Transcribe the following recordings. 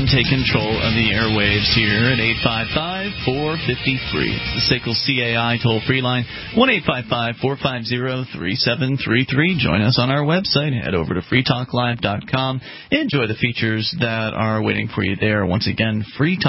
take control of the airwaves here at 855-453. The SACL CAI toll-free line, 1-855-450-3733. Join us on our website. Head over to freetalklive.com. Enjoy the features that are waiting for you there. Once again,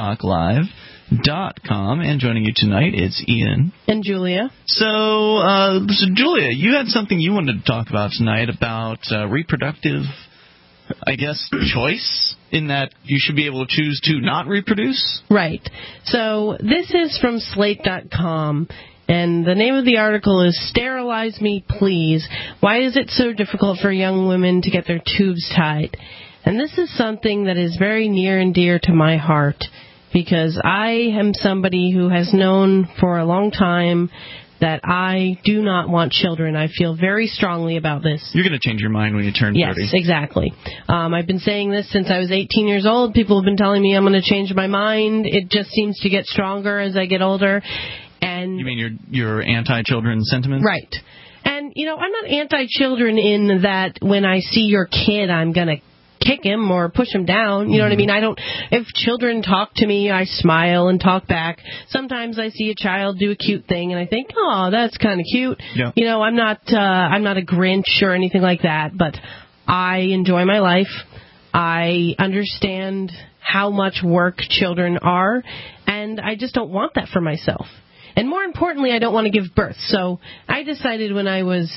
freetalklive.com. And joining you tonight, it's Ian. And Julia. So Julia, you had something you wanted to talk about tonight about reproductive, I guess, choice, in that you should be able to choose to not reproduce? Right. So this is from Slate.com, and the name of the article is Sterilize Me, Please. Why is it so difficult for young women to get their tubes tied? And this is something that is very near and dear to my heart, because I am somebody who has known for a long time that I do not want children. I feel very strongly about this. You're going to change your mind when you turn 30. Yes, exactly. I've been saying this since I was 18 years old. People have been telling me I'm going to change my mind. It just seems to get stronger as I get older. And you mean your anti-children sentiment? Right. And, I'm not anti-children in that when I see your kid, I'm going to kick him or push him down. You know what I mean? If children talk to me, I smile and talk back. Sometimes I see a child do a cute thing and I think, oh, that's kind of cute. Yeah. I'm not a Grinch or anything like that, but I enjoy my life. I understand how much work children are, and I just don't want that for myself. And more importantly, I don't want to give birth. So I decided when I was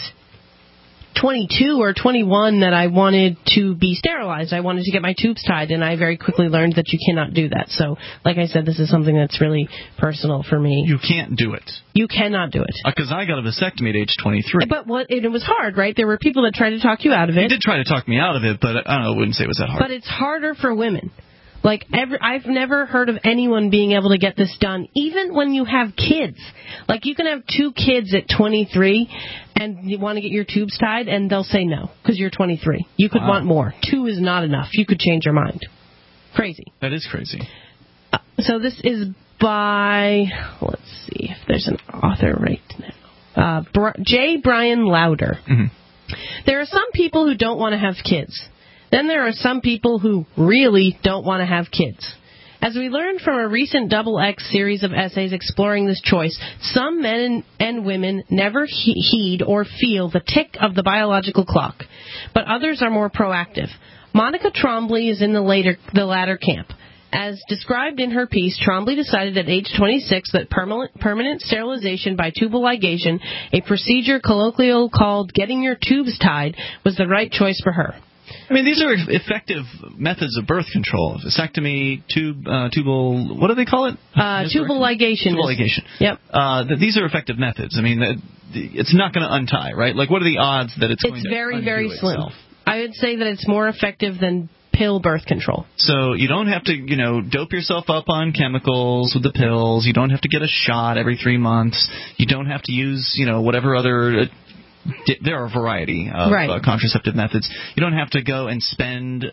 22 or 21 that I wanted to be sterilized. I wanted to get my tubes tied, and I very quickly learned that you cannot do that. So, like I said, this is something that's really personal for me. You can't do it. You cannot do it. Because I got a vasectomy at age 23. But it was hard, right? There were people that tried to talk you out of it. They did try to talk me out of it, but I wouldn't say it was that hard. But it's harder for women. I've never heard of anyone being able to get this done, even when you have kids. You can have 2 kids at 23, and you want to get your tubes tied, and they'll say no, because you're 23. You could want more. 2 is not enough. You could change your mind. Crazy. That is crazy. So this is by, let's see if there's an author right now. J. Brian Lauder. Mm-hmm. There are some people who don't want to have kids. Then there are some people who really don't want to have kids. As we learned from a recent XX series of essays exploring this choice, some men and women never heed or feel the tick of the biological clock, but others are more proactive. Monica Trombley is in the latter camp. As described in her piece, Trombley decided at age 26 that permanent sterilization by tubal ligation, a procedure colloquially called getting your tubes tied, was the right choice for her. I mean, these are effective methods of birth control. Vasectomy, tubal, what do they call it? Tubal ligation. Tubal ligation. Yep. These are effective methods. I mean, it's not going to untie, right? What are the odds that it's going to undo very, very slim. itself? I would say that it's more effective than pill birth control. So you don't have to, dope yourself up on chemicals with the pills. You don't have to get a shot every 3 months. You don't have to use, whatever other... There are a variety of contraceptive methods. You don't have to go and spend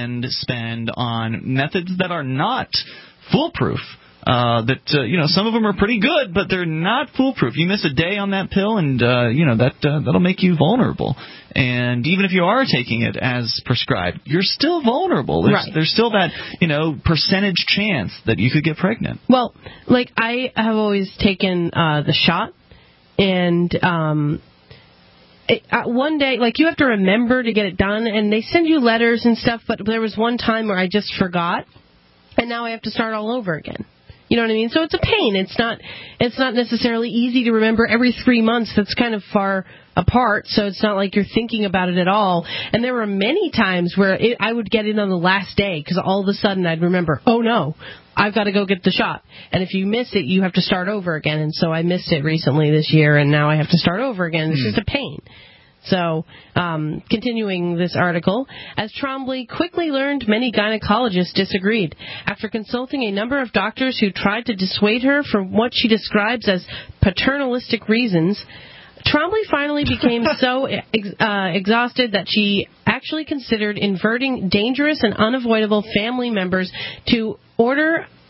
on methods that are not foolproof. Some of them are pretty good, but they're not foolproof. You miss a day on that pill, and that'll make you vulnerable. And even if you are taking it as prescribed, you're still vulnerable. There's still that percentage chance that you could get pregnant. Well, I have always taken the shot, and one day, you have to remember to get it done, and they send you letters and stuff, but there was one time where I just forgot, and now I have to start all over again. You know what I mean? So it's a pain. It's not necessarily easy to remember every 3 months. That's kind of far apart, so it's not like you're thinking about it at all. And there were many times where I would get in on the last day, because all of a sudden I'd remember, oh no, I've got to go get the shot. And if you miss it, you have to start over again. And so I missed it recently this year, and now I have to start over again. It's just a pain. So, continuing this article, as Trombley quickly learned, many gynecologists disagreed. After consulting a number of doctors who tried to dissuade her from what she describes as paternalistic reasons, Trombley finally became so exhausted that she actually considered inverting dangerous and unavoidable family members to order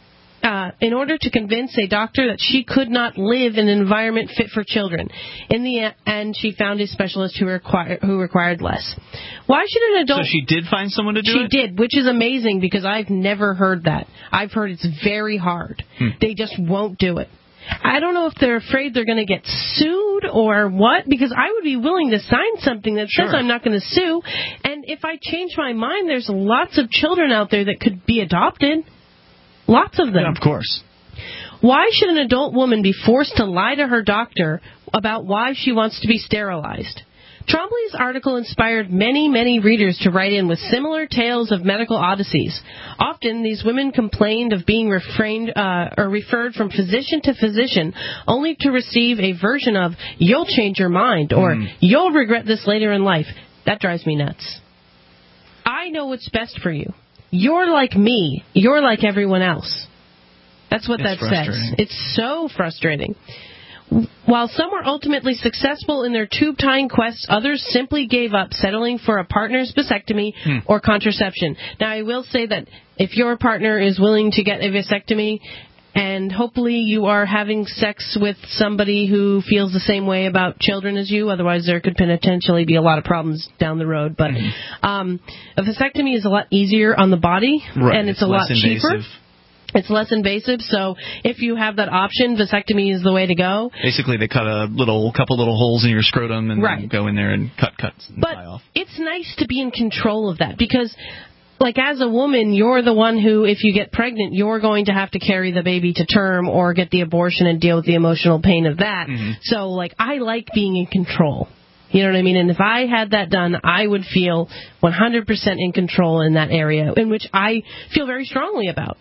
in order to convince a doctor that she could not live in an environment fit for children. In the end, she found a specialist who required less. Why should an adult... So she did find someone to do it? She did, which is amazing because I've never heard that. I've heard it's very hard. They just won't do it. I don't know if they're afraid they're going to get sued or what, because I would be willing to sign something that says I'm not going to sue. And if I change my mind, there's lots of children out there that could be adopted. Lots of them. Yeah, of course. Why should an adult woman be forced to lie to her doctor about why she wants to be sterilized? Trombley's article inspired many, many readers to write in with similar tales of medical odysseys. Often, these women complained of being referred from physician to physician, only to receive a version of, "You'll change your mind," or "You'll regret this later in life." That drives me nuts. I know what's best for you. You're like me. You're like everyone else. That's what that says. It's so frustrating. While some were ultimately successful in their tube-tying quests, others simply gave up, settling for a partner's vasectomy or contraception. Now, I will say that if your partner is willing to get a vasectomy, and hopefully you are having sex with somebody who feels the same way about children as you, otherwise there could potentially be a lot of problems down the road. But a vasectomy is a lot easier on the body, and it's a lot cheaper. It's less invasive, so if you have that option, vasectomy is the way to go. Basically, they cut couple little holes in your scrotum and then go in there and cut and tie off. But it's nice to be in control of that because, like, as a woman, you're the one who, if you get pregnant, you're going to have to carry the baby to term or get the abortion and deal with the emotional pain of that. So, like, I like being in control. You know what I mean? And if I had that done, I would feel 100% in control in that area, in which I feel very strongly about.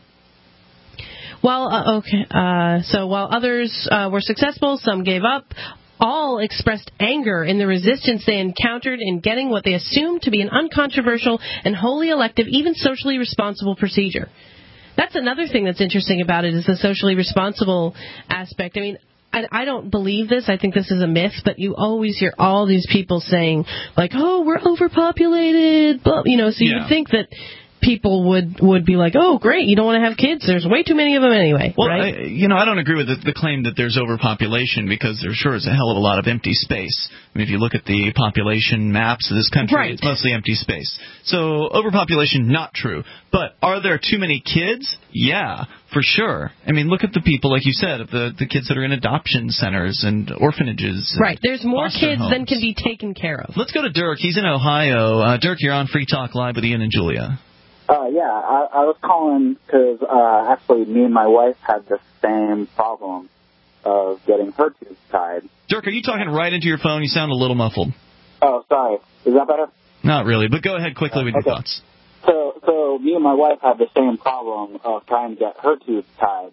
So while others were successful, some gave up. All expressed anger in the resistance they encountered in getting what they assumed to be an uncontroversial and wholly elective, even socially responsible procedure. That's another thing that's interesting about it, is the socially responsible aspect. I mean, I don't believe this. I think this is a myth, but you always hear all these people saying, like, "Oh, we're overpopulated," blah, so you would think that people would be like, "Oh, great, you don't want to have kids. There's way too many of them anyway." Well, right? I don't agree with the claim that there's overpopulation, because there sure is a hell of a lot of empty space. I mean, if you look at the population maps of this country, it's mostly empty space. So overpopulation, not true. But are there too many kids? Yeah, for sure. I mean, look at the people, like you said, of the kids that are in adoption centers and orphanages. Right, there's more kids than can be taken care of. Let's go to Dirk. He's in Ohio. Dirk, you're on Free Talk Live with Ian and Julia. I was calling because actually me and my wife had the same problem of getting her tubes tied. Dirk, are you talking right into your phone? You sound a little muffled. Oh, sorry. Is that better? Not really, but go ahead quickly with your thoughts. So me and my wife had the same problem of trying to get her tubes tied.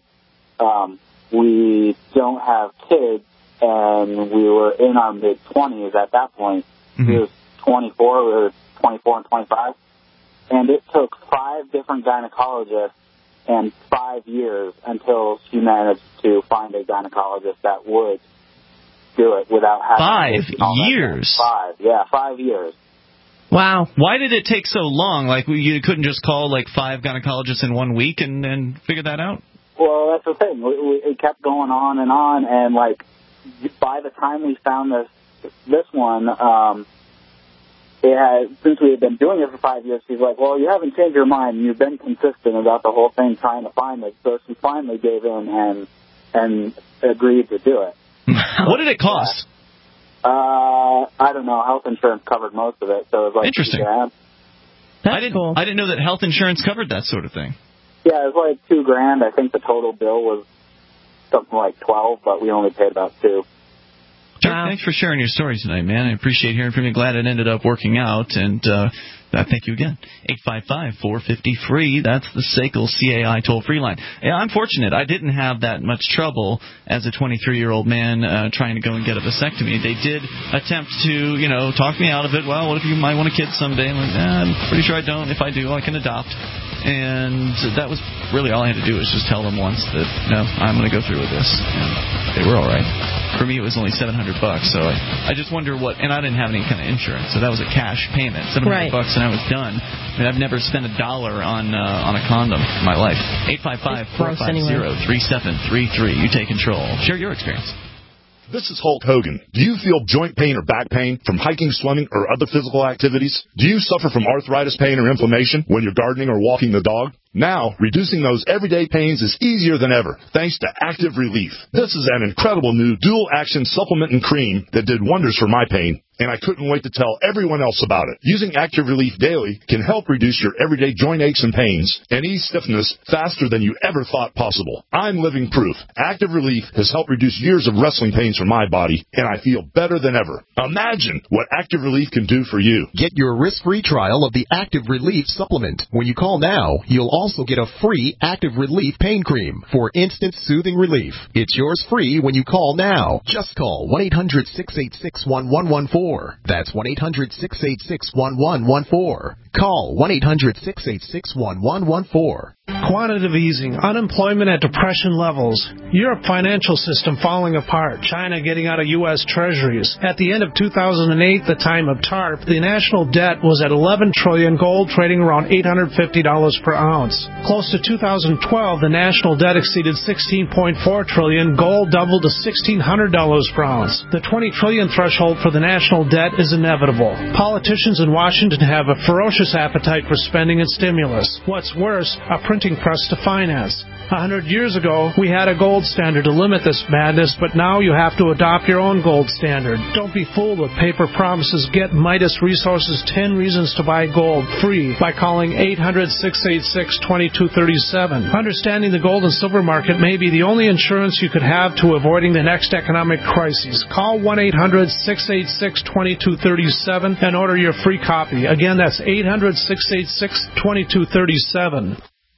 We don't have kids, and we were in our mid-20s at that point. We were 24, we were 24 and 25. And it took 5 different gynecologists and 5 years until she managed to find a gynecologist that would do it without having 5 years? 5 years. Wow. Why did it take so long? Like, you couldn't just call, 5 gynecologists in 1 week and figure that out? Well, that's the thing. It kept going on, and, by the time we found this one, since we had been doing it for 5 years, she's like, "Well, you haven't changed your mind. You've been consistent about the whole thing trying to find it." So she finally gave in and agreed to do it. What did it cost? I don't know. Health insurance covered most of it, so it was like interesting. That's cool. I didn't know that health insurance covered that sort of thing. Yeah, it was like $2,000. I think the total bill was something like 12, but we only paid about 2. Dirk, thanks for sharing your story tonight, man. I appreciate hearing from you. Glad it ended up working out, and thank you again. 855-450-FREE. That's the SACL CAI toll-free line. Yeah, I'm fortunate. I didn't have that much trouble as a 23-year-old man trying to go and get a vasectomy. They did attempt to, talk me out of it. Well, what if you might want a kid someday? I'm like, I'm pretty sure I don't. If I do, I can adopt. and that was really all I had to do was just tell them once that, no, I'm going to go through with this. And they were all right. For me, it was only $700, so I just wonder what, and I didn't have any kind of insurance, so that was a cash payment, $700, and I was done. I mean, I've never spent $1 on a condom in my life. 855-450-3733. You take control. Share your experience. This is Hulk Hogan. Do you feel joint pain or back pain from hiking, swimming, or other physical activities? Do you suffer from arthritis pain or inflammation when you're gardening or walking the dog? Now, reducing those everyday pains is easier than ever, thanks to Active Relief. This is an incredible new dual-action supplement and cream that did wonders for my pain, and I couldn't wait to tell everyone else about it. Using Active Relief daily can help reduce your everyday joint aches and pains and ease stiffness faster than you ever thought possible. I'm living proof. Active Relief has helped reduce years of wrestling pains from my body, and I feel better than ever. Imagine what Active Relief can do for you. Get your risk-free trial of the Active Relief supplement. When you call now, you'll also get a free Active Relief pain cream for instant soothing relief. It's yours free when you call now. Just call 1-800-686-1114. That's 1-800-686-1114. Call 1-800-686-1114. Quantitative easing, unemployment at depression levels, Europe financial system falling apart, China getting out of U.S. treasuries. At the end of 2008, the time of TARP, the national debt was at $11 trillion, gold trading around $850 per ounce. Close to 2012, the national debt exceeded $16.4 trillion, gold doubled to $1,600 per ounce. The $20 trillion threshold for the national debt is inevitable. Politicians in Washington have a ferocious appetite for spending and stimulus. What's worse, a printing press to finance. 100 years ago, we had a gold standard to limit this madness, but now you have to adopt your own gold standard. Don't be fooled with paper promises. Get Midas Resources 10 Reasons to Buy Gold free by calling 800-686-2237. Understanding the gold and silver market may be the only insurance you could have to avoiding the next economic crisis. Call 1-800-686-2237 and order your free copy. Again, that's 800-686-2237.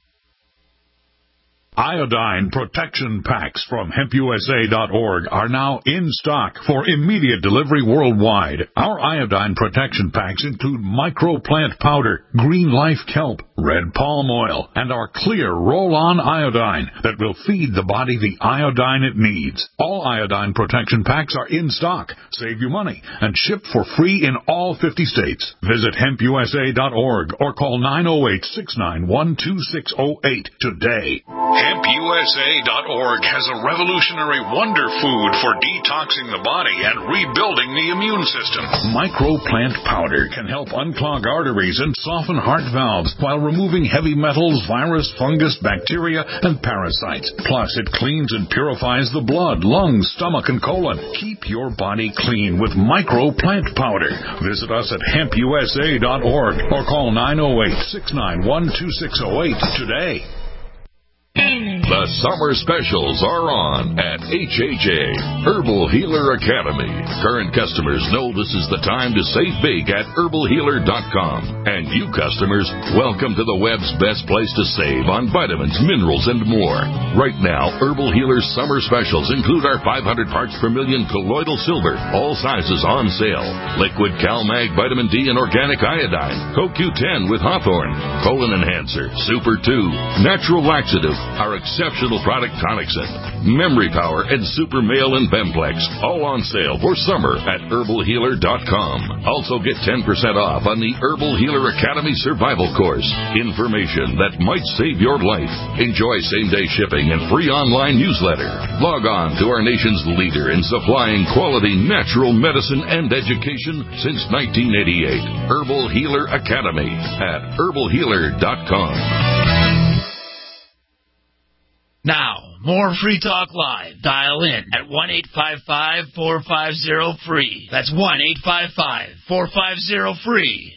Iodine protection packs from HempUSA.org are now in stock for immediate delivery worldwide. Our iodine protection packs include microplant powder, green life kelp, red palm oil, and our clear roll-on iodine that will feed the body the iodine it needs. All iodine protection packs are in stock. Save you money and ship for free in all 50 states. Visit HempUSA.org or call 908-691-2608 today. HempUSA.org has a revolutionary wonder food for detoxing the body and rebuilding the immune system. Microplant powder can help unclog arteries and soften heart valves while removing heavy metals, virus, fungus, bacteria, and parasites. Plus, it cleans and purifies the blood, lungs, stomach, and colon. Keep your body clean with Microplant powder. Visit us at HempUSA.org or call 908-691-2608 today. The summer specials are on at HHA, Herbal Healer Academy. Current customers know this is the time to save big at herbalhealer.com. And you customers, welcome to the web's best place to save on vitamins, minerals, and more. Right now, Herbal Healer's summer specials include our 500 parts per million colloidal silver, all sizes on sale. Liquid CalMag Vitamin D and Organic Iodine, CoQ10 with Hawthorne, Colon Enhancer, Super 2, Natural Laxative, our exceptional product Tonic-Sin, Memory Power, and Super Male and Bemplex, all on sale for summer at herbalhealer.com. Also get 10% off on the Herbal Healer Academy Survival Course. Information that might save your life. Enjoy same-day shipping and free online newsletter. Log on to our nation's leader in supplying quality natural medicine and education since 1988. Herbal Healer Academy at herbalhealer.com. Now, more Free Talk Live. Dial in at 1-855-450-FREE. That's 1-855-450-FREE.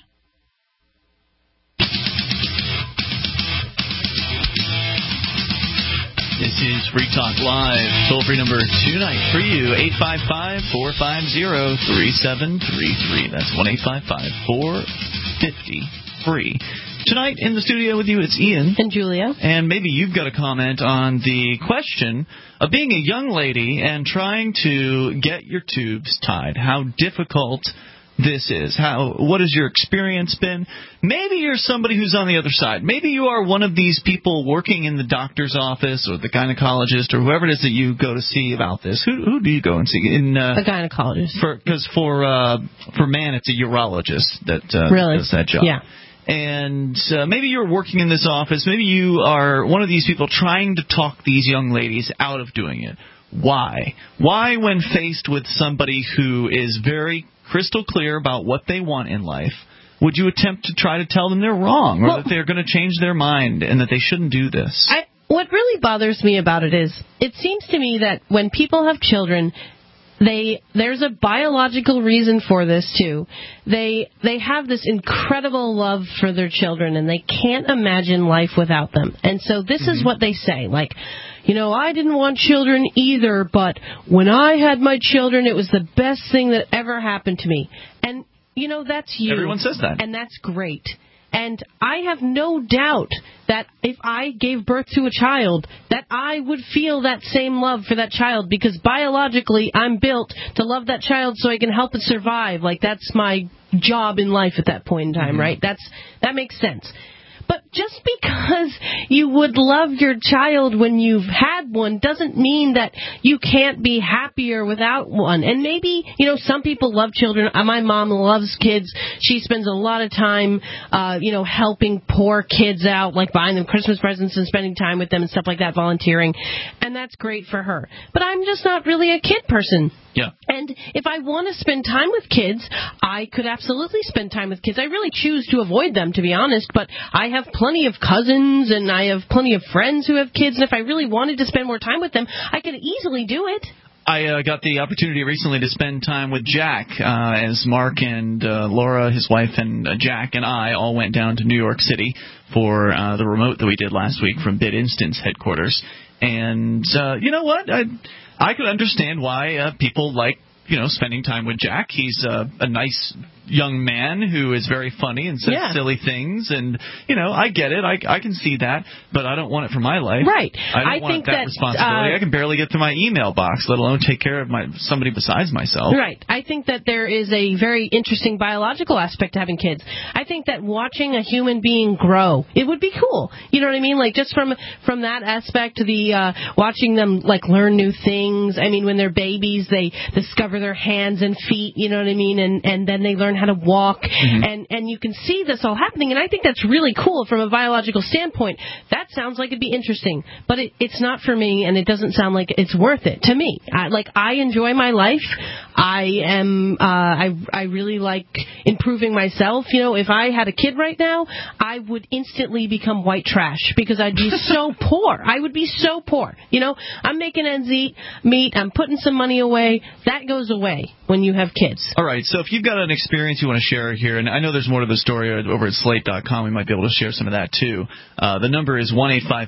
This is Free Talk Live. Toll-free number tonight for you, 855-450-3733. That's 1-855-450-FREE. Tonight in the studio with you, it's Ian. And Julia. And maybe you've got a comment on the question of being a young lady and trying to get your tubes tied. How difficult this is? What has your experience been? Maybe you're somebody who's on the other side. Maybe you are one of these people working in the doctor's office or the gynecologist or whoever it is that you go to see about this. Who do you go and see? A gynecologist. Because for man, it's a urologist that does that job. Yeah. And maybe you're working in this office. Maybe you are one of these people trying to talk these young ladies out of doing it. Why? Why, when faced with somebody who is very crystal clear about what they want in life, would you attempt to try to tell them they're wrong or that they're going to change their mind and that they shouldn't do this? What really bothers me about it is, it seems to me that when people have children, there's a biological reason for this too. They have this incredible love for their children and they can't imagine life without them. And so this is what they say, like, I didn't want children either, but when I had my children, it was the best thing that ever happened to me. And, that's you. Everyone says that. And that's great. And I have no doubt that if I gave birth to a child, that I would feel that same love for that child, because biologically I'm built to love that child so I can help it survive. Like, that's my job in life at that point in time, right? That makes sense. But just because you would love your child when you've had one doesn't mean that you can't be happier without one. And maybe, some people love children. My mom loves kids. She spends a lot of time, helping poor kids out, like buying them Christmas presents and spending time with them and stuff like that, volunteering. And that's great for her. But I'm just not really a kid person. Yeah. And if I want to spend time with kids, I could absolutely spend time with kids. I really choose to avoid them, to be honest, but I have plenty of cousins and I have plenty of friends who have kids, and if I really wanted to spend more time with them, I could easily do it. I got the opportunity recently to spend time with Jack, as Mark and Laura, his wife, and Jack and I all went down to New York City for the remote that we did last week from BitInstant's headquarters. And you know what? I could understand why people like, spending time with Jack. He's a nice young man who is very funny and says silly things, and I get it. I can see that, but I don't want it for my life. Right. I don't want that responsibility. I can barely get to my email box, let alone take care of somebody besides myself. Right. I think that there is a very interesting biological aspect to having kids. I think that watching a human being grow, it would be cool. You know what I mean? Like, just from that aspect, the watching them like learn new things. I mean, when they're babies, they discover their hands and feet. You know what I mean? And then they learn how to walk, and you can see this all happening, and I think that's really cool from a biological standpoint. That sounds like it'd be interesting, but it's not for me, and it doesn't sound like it's worth it to me. I enjoy my life. I really like improving myself. If I had a kid right now, I would instantly become white trash because I'd be so poor. I would be so poor. I'm making ends meet. I'm putting some money away. That goes away when you have kids. All right, so if you've got an experience you want to share here, and I know there's more to the story over at Slate.com, we might be able to share some of that too. The number is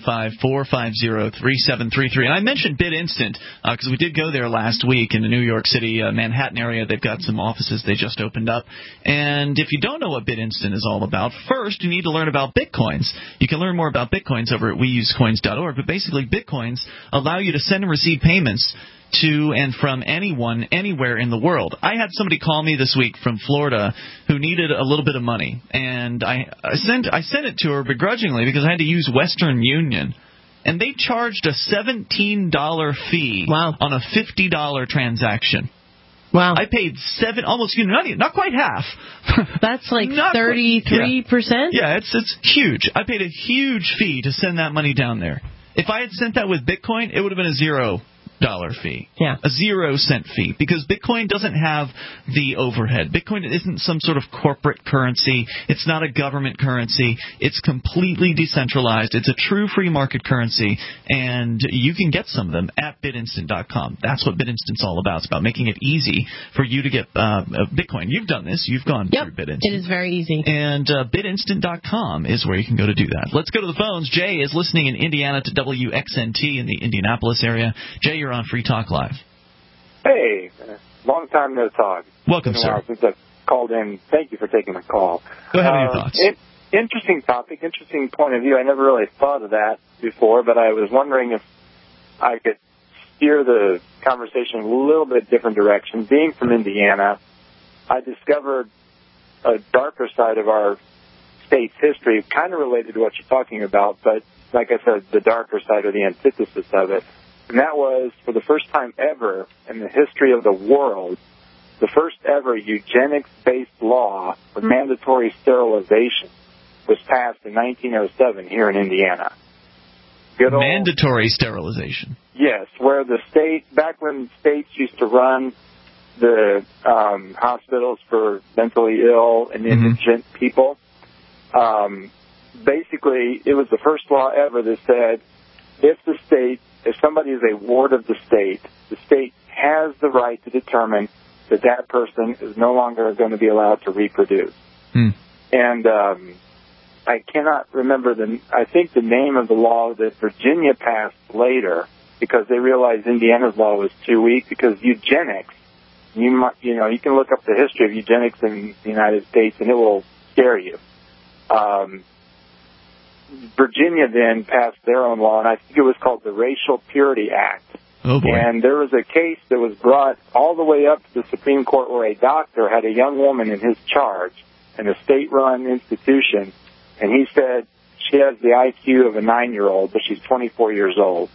1-855-450-3733. And I mentioned BitInstant because we did go there last week in the New York City, Manhattan area. They've got some offices they just opened up. And if you don't know what BitInstant is all about, first you need to learn about Bitcoins. You can learn more about Bitcoins over at weusecoins.org, but basically Bitcoins allow you to send and receive payments to and from anyone, anywhere in the world. I had somebody call me this week from Florida who needed a little bit of money, and I sent it to her begrudgingly because I had to use Western Union. And they charged a $17 fee on a $50 transaction. Wow. I paid almost, not quite half. That's like 33%? Yeah, it's huge. I paid a huge fee to send that money down there. If I had sent that with Bitcoin, it would have been a $0 fee. Yeah. A 0-cent fee, because Bitcoin doesn't have the overhead. Bitcoin isn't some sort of corporate currency. It's not a government currency. It's completely decentralized. It's a true free market currency, and you can get some of them at BitInstant.com. That's what BitInstant's all about. It's about making it easy for you to get Bitcoin. You've done this. You've gone through BitInstant. It is very easy. And BitInstant.com is where you can go to do that. Let's go to the phones. Jay is listening in Indiana to WXNT in the Indianapolis area. Jay, you're on Free Talk Live. Hey, long time no talk. Welcome, sir. Since I've called in. Thank you for taking my call. Go ahead with your thoughts. Interesting topic, interesting point of view. I never really thought of that before, but I was wondering if I could steer the conversation a little bit different direction. Being from Indiana, I discovered a darker side of our state's history, kind of related to what you're talking about, but like I said, the darker side or the antithesis of it. And that was, for the first time ever in the history of the world, the first ever eugenics-based law for mandatory sterilization was passed in 1907 here in Indiana. Mandatory sterilization? Yes, where the state, back when states used to run the hospitals for mentally ill and indigent people, basically it was the first law ever that said if somebody is a ward of the state has the right to determine that person is no longer going to be allowed to reproduce. And I cannot remember I think the name of the law that Virginia passed later, because they realized Indiana's law was too weak, because eugenics, you can look up the history of eugenics in the United States and it will scare you. Virginia then passed their own law, and I think it was called the Racial Purity Act. Oh, boy. And there was a case that was brought all the way up to the Supreme Court where a doctor had a young woman in his charge in a state-run institution, and he said she has the IQ of a 9-year-old, but she's 24 years old.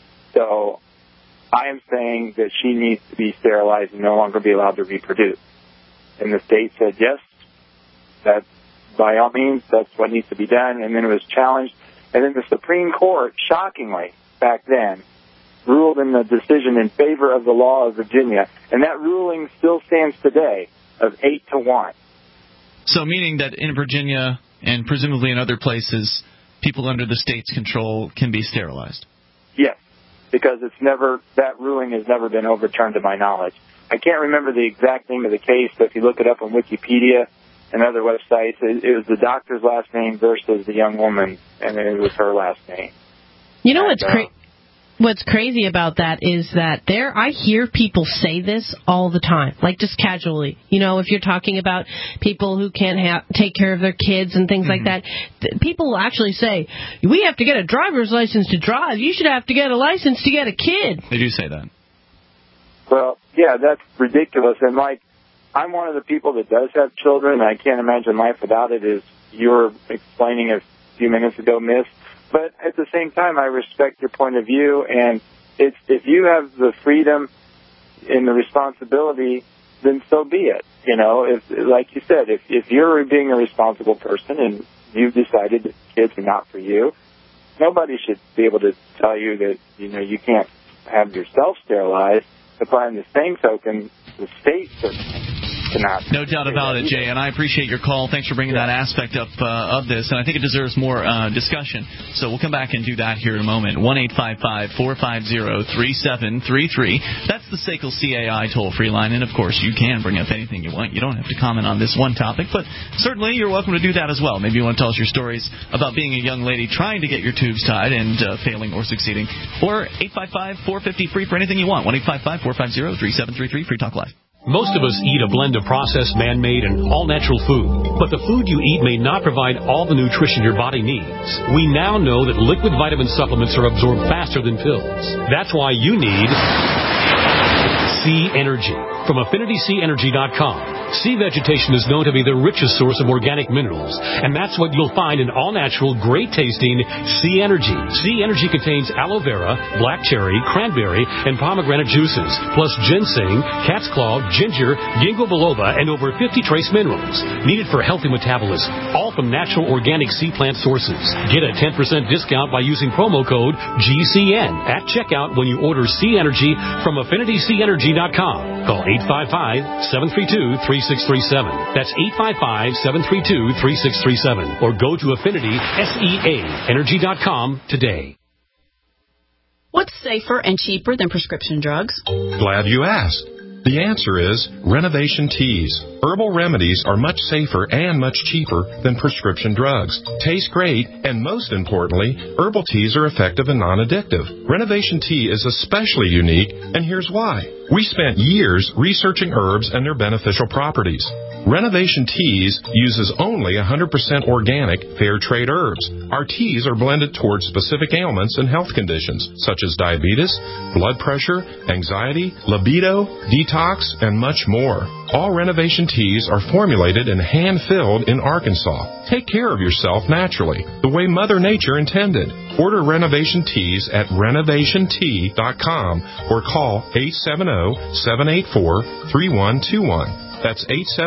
So I am saying that she needs to be sterilized and no longer be allowed to reproduce. And the state said, yes, that by all means, that's what needs to be done. And then it was challenged. And then the Supreme Court, shockingly, back then, ruled in the decision in favor of the law of Virginia. And that ruling still stands today of 8-1. So meaning that in Virginia and presumably in other places, people under the state's control can be sterilized? Yes, because that ruling has never been overturned to my knowledge. I can't remember the exact name of the case, but if you look it up on Wikipedia and other websites, it was the doctor's last name versus the young woman, and it was her last name. You know what's crazy about that is that I hear people say this all the time, like just casually. If you're talking about people who can't take care of their kids and things like that, people will actually say, we have to get a driver's license to drive. You should have to get a license to get a kid. They do say that. Well, yeah, that's ridiculous. And, I'm one of the people that does have children, and I can't imagine life without it, as you were explaining a few minutes ago, Miss. But at the same time, I respect your point of view, and if you have the freedom and the responsibility, then so be it. Like you said, if you're being a responsible person and you've decided that kids are not for you, nobody should be able to tell you that, you can't have yourself sterilized. But by the same token, the state certainly cannot. No doubt about it, Jay, and I appreciate your call. Thanks for bringing that aspect up of this, and I think it deserves more discussion. So we'll come back and do that here in a moment. 1-855-450-3733. That's the SACL CAI toll-free line, and of course you can bring up anything you want. You don't have to comment on this one topic, but certainly you're welcome to do that as well. Maybe you want to tell us your stories about being a young lady trying to get your tubes tied and failing or succeeding. Or 855-450-FREE for anything you want. 1-855-450-3733. Free Talk Live. Most of us eat a blend of processed, man-made, and all-natural food. But the food you eat may not provide all the nutrition your body needs. We now know that liquid vitamin supplements are absorbed faster than pills. That's why you need Sea Energy from AffinitySeaEnergy.com. Sea vegetation is known to be the richest source of organic minerals, and that's what you'll find in all-natural, great-tasting Sea Energy. Sea Energy contains aloe vera, black cherry, cranberry, and pomegranate juices, plus ginseng, cat's claw, ginger, ginkgo biloba, and over 50 trace minerals needed for healthy metabolism, all from natural organic sea plant sources. Get a 10% discount by using promo code GCN at checkout when you order Sea Energy from AffinitySeaEnergy.com. Call 855-732-3637. That's 855-732-3637. Or go to AffinitySeaEnergy.com today. What's safer and cheaper than prescription drugs? Glad you asked. The answer is Renovation Teas. Herbal remedies are much safer and much cheaper than prescription drugs. Taste great, and most importantly, herbal teas are effective and non-addictive. Renovation Tea is especially unique, and here's why. We spent years researching herbs and their beneficial properties. Renovation Teas uses only 100% organic, fair trade herbs. Our teas are blended towards specific ailments and health conditions, such as diabetes, blood pressure, anxiety, libido, detox, and much more. All Renovation Teas are formulated and hand-filled in Arkansas. Take care of yourself naturally, the way Mother Nature intended. Order Renovation Teas at renovationtea.com or call 870-784-3121. That's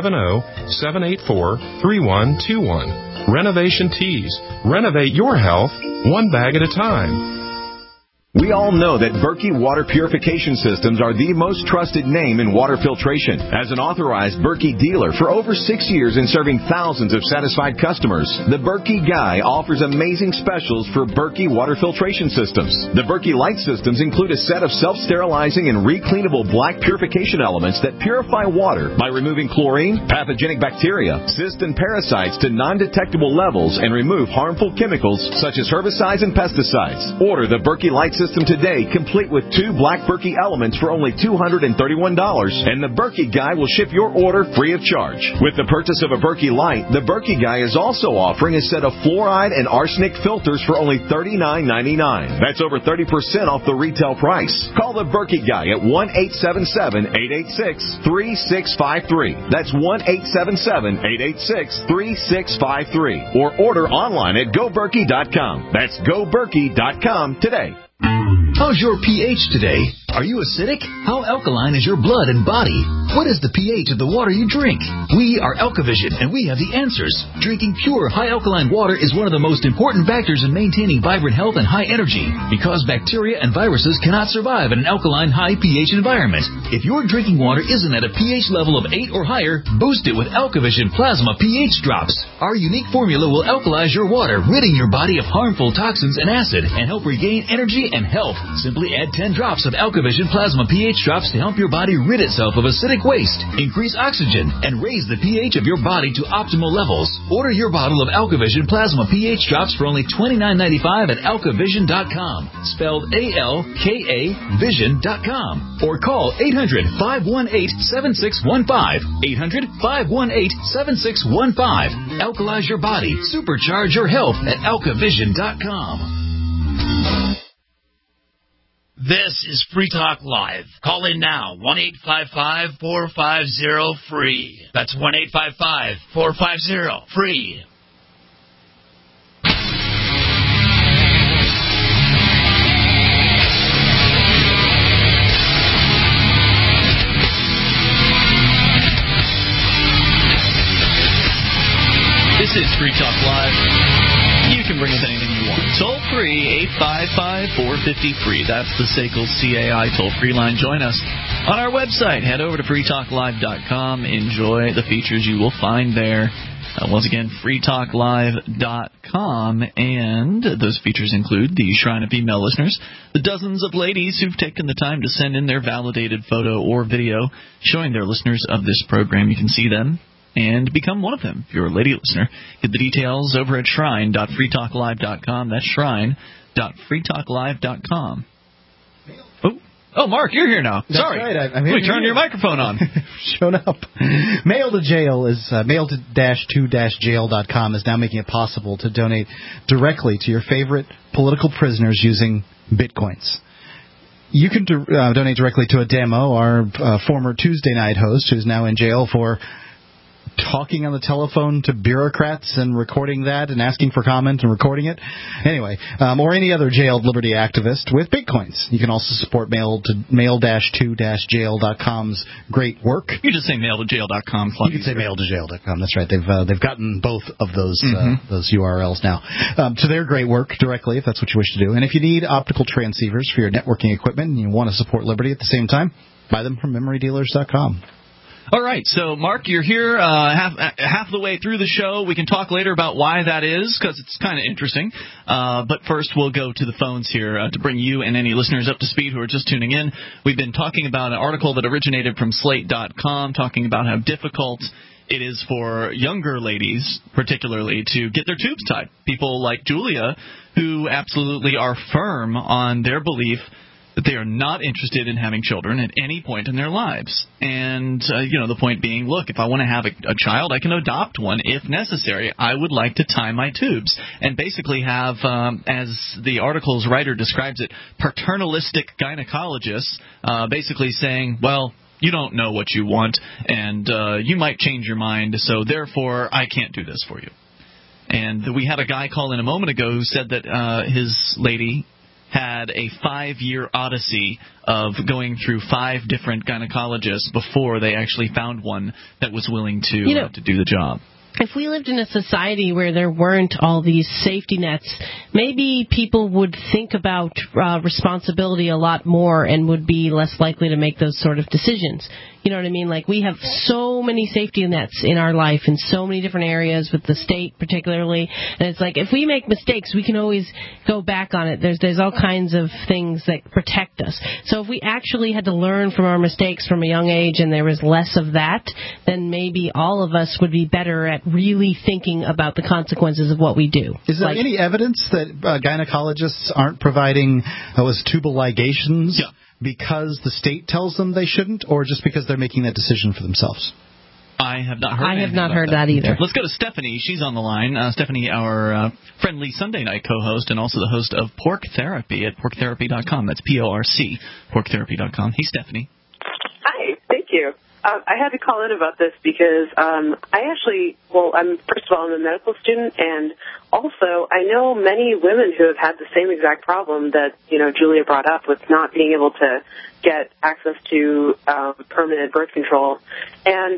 870-784-3121. Renovation Teas. Renovate your health one bag at a time. We all know that Berkey Water Purification Systems are the most trusted name in water filtration. As an authorized Berkey dealer for over 6 years and serving thousands of satisfied customers, the Berkey Guy offers amazing specials for Berkey Water Filtration Systems. The Berkey Light Systems include a set of self-sterilizing and recleanable black purification elements that purify water by removing chlorine, pathogenic bacteria, cysts, and parasites to non-detectable levels and remove harmful chemicals such as herbicides and pesticides. Order the Berkey Light System today, complete with 2 black Berkey elements for only $231, and the Berkey Guy will ship your order free of charge. With the purchase of a Berkey Light, the Berkey Guy is also offering a set of fluoride and arsenic filters for only $39.99. That's over 30% off the retail price. Call the Berkey Guy at 1-877-886-3653. That's 1-877-886-3653. Or order online at GoBerkey.com. That's GoBerkey.com today. How's your pH today? Are you acidic? How alkaline is your blood and body? What is the pH of the water you drink? We are AlkaVision, and we have the answers. Drinking pure, high alkaline water is one of the most important factors in maintaining vibrant health and high energy, because bacteria and viruses cannot survive in an alkaline, high pH environment. If your drinking water isn't at a pH level of 8 or higher, boost it with AlkaVision Plasma pH Drops. Our unique formula will alkalize your water, ridding your body of harmful toxins and acid, and help regain energy and health. Simply add 10 drops of AlkaVision Plasma pH Drops to help your body rid itself of acidic waste, increase oxygen, and raise the pH of your body to optimal levels. Order your bottle of AlkaVision Plasma pH Drops for only $29.95 at AlkaVision.com, spelled A-L-K-A Vision.com, or call 800-518-7615, 800-518-7615. Alkalize your body, supercharge your health at AlkaVision.com. This is Free Talk Live. Call in now, 1-855-450-FREE. That's 1-855-450-FREE. This is Free Talk Live. You can bring us anything you want. Toll free, 855-450-FREE. That's the SACL CAI toll-free line. Join us on our website. Head over to freetalklive.com. Enjoy the features you will find there. Once again, freetalklive.com. And those features include the Shrine of Female Listeners, the dozens of ladies who've taken the time to send in their validated photo or video showing their listeners of this program. You can see them and become one of them if you're a lady listener. Get the details over at shrine.freetalklive.com. That's shrine.freetalklive.com. Oh, Mark, you're here now. That's Sorry. Right. I'm here. We turned your microphone on. Shown up. Mail to Jail is mail-to-jail.com is now making it possible to donate directly to your favorite political prisoners using Bitcoins. You can donate directly to Ademo, our former Tuesday night host, who's now in jail for talking on the telephone to bureaucrats and recording that and asking for comment and recording it. Anyway, or any other jailed liberty activist with Bitcoins. You can also support mail-to-jail.com's great work. You just say mail-to-jail.com. You can say mail-to-jail.com. That's right. They've gotten both of those those URLs now to their great work directly, if that's what you wish to do. And if you need optical transceivers for your networking equipment and you want to support liberty at the same time, buy them from memorydealers.com. All right, so Mark, you're here half the way through the show. We can talk later about why that is, because it's kind of interesting. But first, we'll go to the phones here to bring you and any listeners up to speed who are just tuning in. We've been talking about an article that originated from Slate.com, talking about how difficult it is for younger ladies, particularly, to get their tubes tied. People like Julia, who absolutely are firm on their belief that they are not interested in having children at any point in their lives. And, the point being, look, if I want to have a child, I can adopt one if necessary. I would like to tie my tubes and basically have, as the article's writer describes it, paternalistic gynecologists basically saying, well, You don't know what you want, and you might change your mind, so therefore I can't do this for you. And we had a guy call in a moment ago who said that his lady had a 5-year odyssey of going through 5 different gynecologists before they actually found one that was willing to do the job. If we lived in a society where there weren't all these safety nets, maybe people would think about responsibility a lot more and would be less likely to make those sort of decisions. You know what I mean? Like, we have so many safety nets in our life in so many different areas, with the state particularly. And it's like, if we make mistakes, we can always go back on it. There's all kinds of things that protect us. So if we actually had to learn from our mistakes from a young age and there was less of that, then maybe all of us would be better at really thinking about the consequences of what we do. Is there any evidence that gynecologists aren't providing tubal ligations? Yeah. Because the state tells them they shouldn't, or just because they're making that decision for themselves? I have not heard. I have not heard that either. Let's go to Stephanie. She's on the line. Stephanie, our friendly Sunday night co-host, and also the host of Pork Therapy at porktherapy.com. That's PORC, porktherapy.com. Hey, Stephanie. Hi. Thank you. I had to call in about this because I'm first of all, I'm a medical student, and also I know many women who have had the same exact problem that, Julia brought up with not being able to get access to permanent birth control. And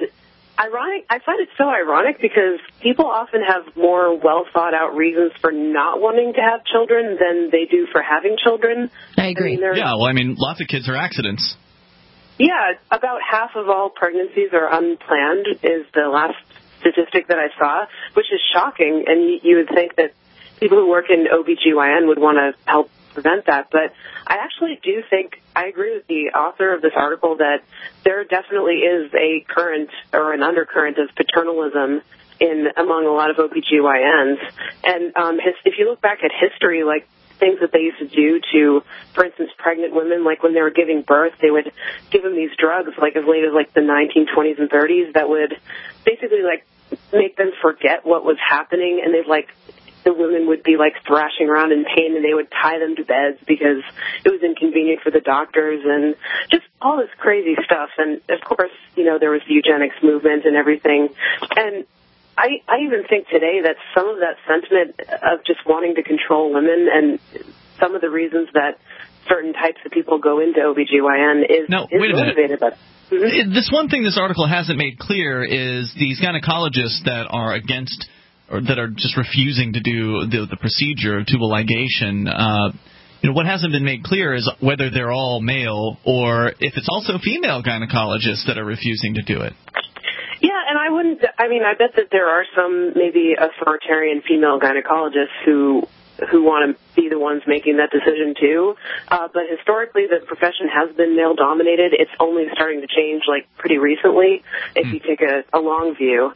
I find it so ironic because people often have more well-thought-out reasons for not wanting to have children than they do for having children. I agree. Lots of kids are accidents. Yeah, about half of all pregnancies are unplanned is the last statistic that I saw, which is shocking, and you would think that people who work in OBGYN would want to help prevent that. But I actually do think, I agree with the author of this article, that there definitely is a current or an undercurrent of paternalism among a lot of OBGYNs. And if you look back at history, like things that they used to do to, for instance, pregnant women, like when they were giving birth, they would give them these drugs like as late as like the 1920s and 30s that would basically like make them forget what was happening, and the women would be like thrashing around in pain, and they would tie them to beds because it was inconvenient for the doctors, and just all this crazy stuff. And of course, there was the eugenics movement and everything. And I even think today that some of that sentiment of just wanting to control women and some of the reasons that certain types of people go into OBGYN is motivated by that. Mm-hmm. This one thing this article hasn't made clear is these gynecologists that are against or that are just refusing to do the procedure of tubal ligation. What hasn't been made clear is whether they're all male or if it's also female gynecologists that are refusing to do it. Yeah, and I bet that there are some maybe authoritarian female gynecologists who want to be the ones making that decision too. But historically, the profession has been male-dominated. It's only starting to change, pretty recently, if you take a long view.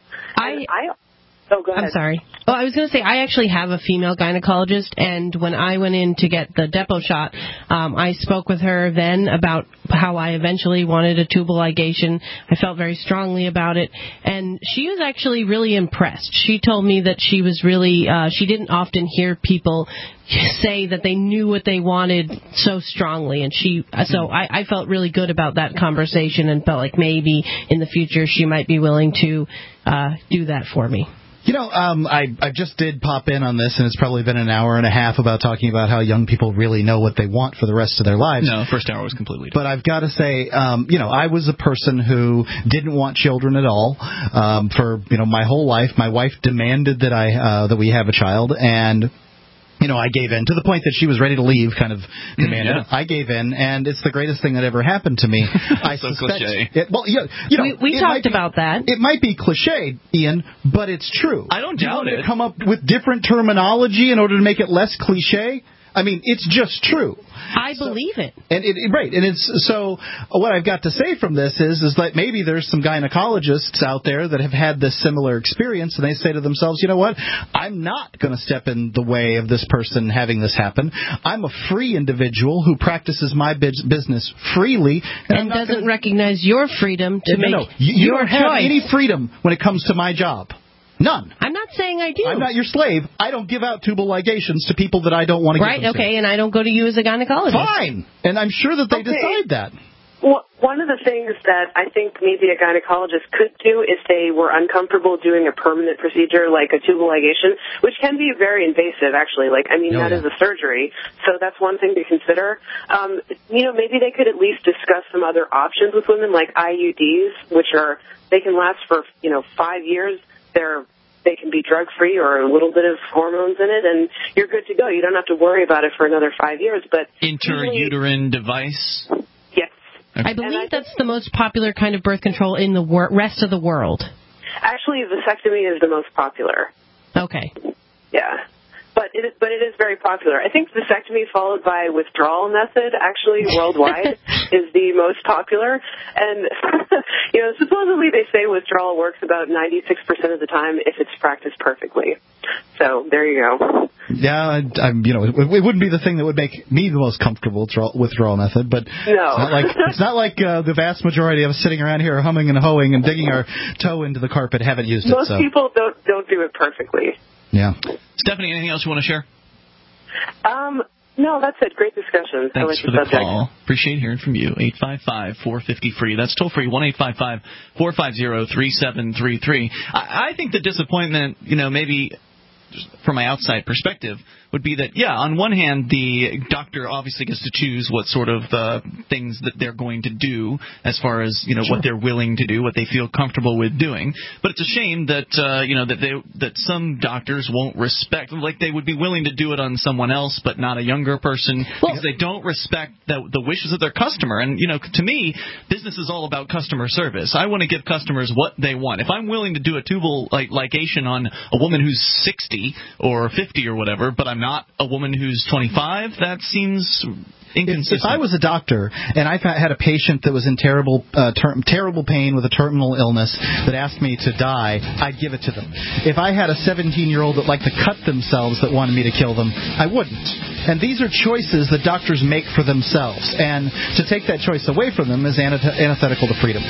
Oh, go ahead. I'm sorry. Oh, I was going to say, I actually have a female gynecologist, and when I went in to get the depot shot, I spoke with her then about how I eventually wanted a tubal ligation. I felt very strongly about it, and she was actually really impressed. She told me that she was really, she didn't often hear people say that they knew what they wanted so strongly, and so I felt really good about that conversation and felt like maybe in the future she might be willing to do that for me. I just did pop in on this, and it's probably been an hour and a half about talking about how young people really know what they want for the rest of their lives. No, first hour was completely different. But I've got to say, I was a person who didn't want children at all for my whole life. My wife demanded that we have a child, and I gave in to the point that she was ready to leave, kind of demanded. Yeah. I gave in, and it's the greatest thing that ever happened to me. I so suspect cliche. We talked about that. It might be cliche, Ian, but it's true. I don't doubt it. To come up with different terminology in order to make it less cliche. I mean, it's just true. I believe it. And right. And it's so what I've got to say from this is that maybe there's some gynecologists out there that have had this similar experience, and they say to themselves, you know what? I'm not going to step in the way of this person having this happen. I'm a free individual who practices my business freely. And doesn't recognize your freedom to make you your don't have choice. any freedom when it comes to my job. None. I'm not saying I do. I'm not your slave. I don't give out tubal ligations to people that I don't want to give them to. Right, okay, and I don't go to you as a gynecologist. Fine. And I'm sure that they decide that. One of the things that I think maybe a gynecologist could do if they were uncomfortable doing a permanent procedure like a tubal ligation, which can be very invasive, actually. That is a surgery, so that's one thing to consider. Maybe they could at least discuss some other options with women, like IUDs, they can last for 5 years. They can be drug-free or a little bit of hormones in it, and you're good to go. You don't have to worry about it for another 5 years. But intrauterine device? Yes. Okay. I believe that's the most popular kind of birth control in the rest of the world. Actually, vasectomy is the most popular. Okay. Yeah. But it is very popular. I think vasectomy followed by withdrawal method, actually, worldwide, is the most popular. And, supposedly they say withdrawal works about 96% of the time if it's practiced perfectly. So, there you go. Yeah, it wouldn't be the thing that would make me the most comfortable withdrawal method, but no. It's not like the vast majority of us sitting around here humming and hoeing and digging our toe into the carpet haven't used it. Most people don't do it perfectly. Yeah. Stephanie, anything else you want to share? No, that's it. Great discussion. Thanks for the call. Appreciate hearing from you. 855-450-FREE. That's toll free, 1-855-450-3733. I think the disappointment, maybe from my outside perspective, would be that, on one hand, the doctor obviously gets to choose what sort of things that they're going to do as far as, what they're willing to do, what they feel comfortable with doing. But it's a shame that, that some doctors won't respect, they would be willing to do it on someone else but not a younger person because they don't respect the wishes of their customer. And, to me, business is all about customer service. I want to give customers what they want. If I'm willing to do a tubal ligation on a woman who's 60 or 50 or whatever, but I'm not a woman who's 25, that seems inconsistent. If I was a doctor and I had a patient that was in terrible pain with a terminal illness that asked me to die, I'd give it to them. If I had a 17-year-old that liked to cut themselves that wanted me to kill them, I wouldn't. And these are choices that doctors make for themselves. And to take that choice away from them is antithetical to freedom.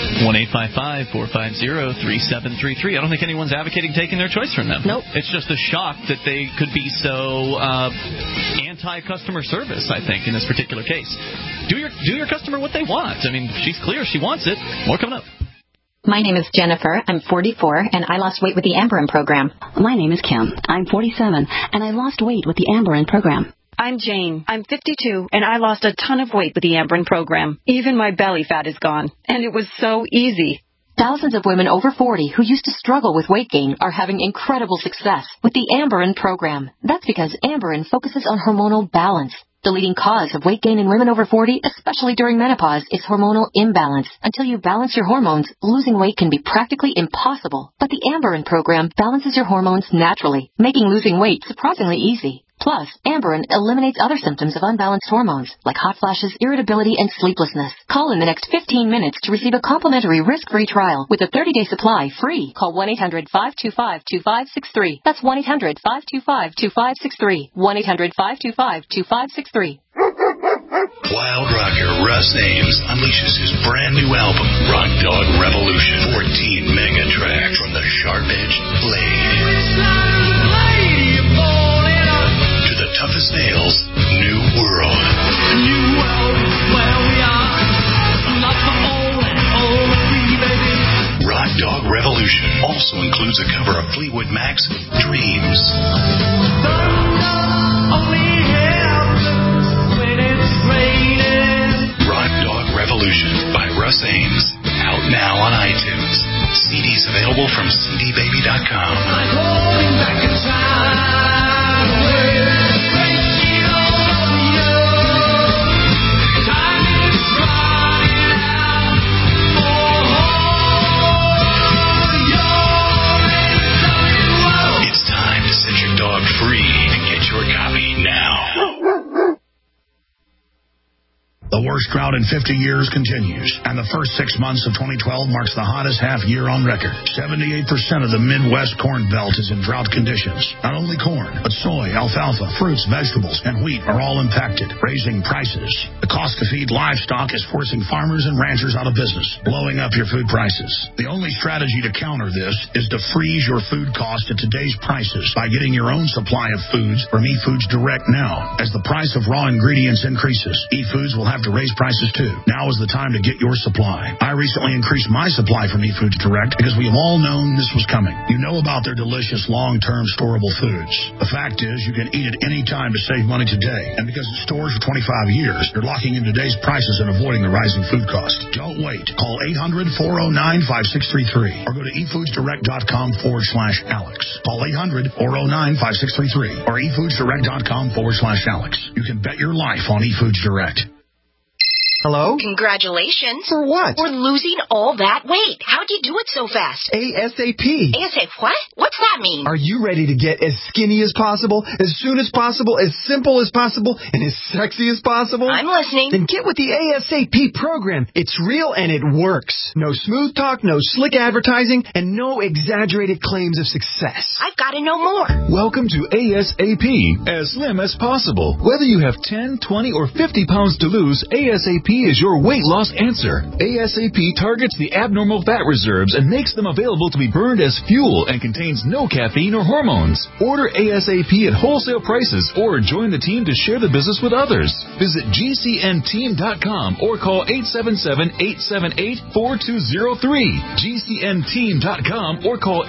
1-855-450-3733. I don't think anyone's advocating taking their choice from them. Nope. It's just a shock that they could be so anti-customer service, I think, in this particular case. Do your customer what they want. I mean, she's clear she wants it. More coming up. My name is Jennifer. I'm 44, and I lost weight with the Amberin program. My name is Kim. I'm 47, and I lost weight with the Amberin program. I'm Jane. I'm 52, and I lost a ton of weight with the Amberin program. Even my belly fat is gone, and it was so easy. Thousands of women over 40 who used to struggle with weight gain are having incredible success with the Amberin program. That's because Amberin focuses on hormonal balance. The leading cause of weight gain in women over 40, especially during menopause, is hormonal imbalance. Until you balance your hormones, losing weight can be practically impossible. But the Amberin program balances your hormones naturally, making losing weight surprisingly easy. Plus, Amberin eliminates other symptoms of unbalanced hormones, like hot flashes, irritability, and sleeplessness. Call in the next 15 minutes to receive a complimentary risk-free trial with a 30-day supply free. Call 1-800-525-2563. That's 1-800-525-2563. 1-800-525-2563. Wild rocker Russ Ames unleashes his brand new album, Rock Dog Revolution. 14 mega tracks from the sharp-edged blade to the toughest nails, New World. New world where we are, not for old free, baby. Rock Dog Revolution also includes a cover of Fleetwood Mac's Dreams. Rock Dog Revolution by Russ Ames. Out now on iTunes. CDs available from cdbaby.com. It's time to set your dog free and get your copy now. The worst drought in 50 years continues, and the first 6 months of 2012 marks the hottest half year on record. 78% of the Midwest Corn Belt is in drought conditions. Not only corn, but soy, alfalfa, fruits, vegetables, and wheat are all impacted, raising prices. The cost to feed livestock is forcing farmers and ranchers out of business, blowing up your food prices. The only strategy to counter this is to freeze your food cost at today's prices by getting your own supply of foods from eFoods Direct now. As the price of raw ingredients increases, eFoods will have have to raise prices too. Now is the time to get your supply. I recently increased my supply from eFoods Direct because we have all known this was coming. You know about their delicious long-term storable foods. The fact is you can eat it any time to save money today. And because it stores for 25 years, you're locking in today's prices and avoiding the rising food cost. Don't wait. Call 800-409-5633 or go to efoodsdirect.com/Alex. Call 800-409-5633 or efoodsdirect.com/Alex. You can bet your life on eFoods Direct. Hello? Congratulations. For what? For losing all that weight. How'd you do it so fast? ASAP. ASAP what? What's that mean? Are you ready to get as skinny as possible, as soon as possible, as simple as possible, and as sexy as possible? I'm listening. Then get with the ASAP program. It's real and it works. No smooth talk, no slick advertising, and no exaggerated claims of success. I've got to know more. Welcome to ASAP, as slim as possible. Whether you have 10, 20, or 50 pounds to lose, ASAP is your weight loss answer. ASAP targets the abnormal fat reserves and makes them available to be burned as fuel and contains no caffeine or hormones. Order ASAP at wholesale prices or join the team to share the business with others. Visit GCNteam.com or call 877-878-4203. GCNteam.com or call